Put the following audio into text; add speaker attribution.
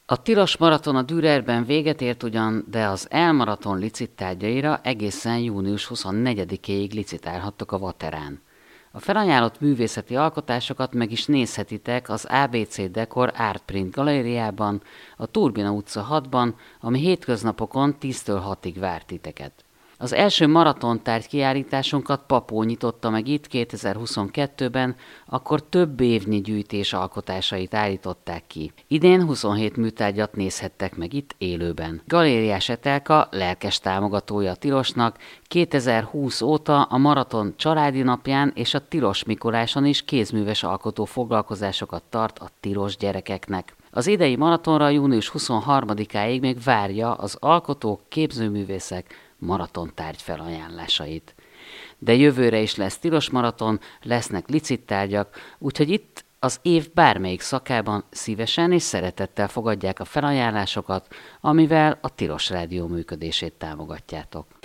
Speaker 1: A tilos maraton a Dürerben véget ért ugyan, de az elmaraton licittárgyaira egészen június 24-éig licitálhattok a Vaterán. A felajánlott művészeti alkotásokat meg is nézhetitek az ABC Decor Artprint galériában, a Turbina utca 6-ban, ami hétköznapokon 10-től 6-ig vár titeket. Az első maratontárgy kiállításunkat Papó nyitotta meg itt 2022-ben, akkor több évnyi gyűjtés alkotásait állították ki. Idén 27 műtárgyat nézhettek meg itt élőben. Galériás Etelka lelkes támogatója a Tilosnak, 2020 óta a maraton családi napján és a Tilos Mikoláson is kézműves alkotó foglalkozásokat tart a tilos gyerekeknek. Az idei maratonra június 23-áig még várja az alkotók, képzőművészek maratontárgy felajánlásait. De jövőre is lesz tilos maraton, lesznek licittárgyak, úgyhogy itt az év bármelyik szakában szívesen és szeretettel fogadják a felajánlásokat, amivel a Tilos Rádió működését támogatjátok.